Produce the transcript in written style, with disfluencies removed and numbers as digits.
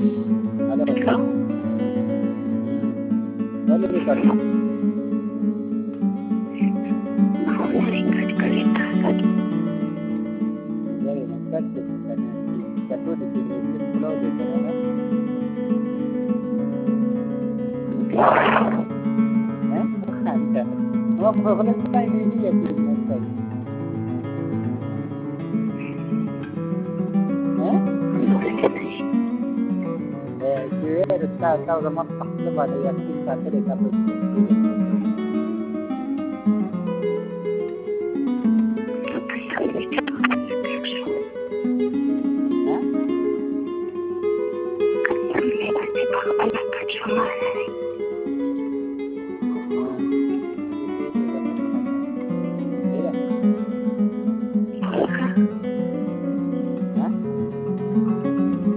Hello hello. झालं recording cut करीत राहतात. झाले मग कट त्यातवढी पुलाव देतो ना मग प्रॉब्लेम काय नाही येते मग काही Tahu sama fakta pada yakin kata mereka Kami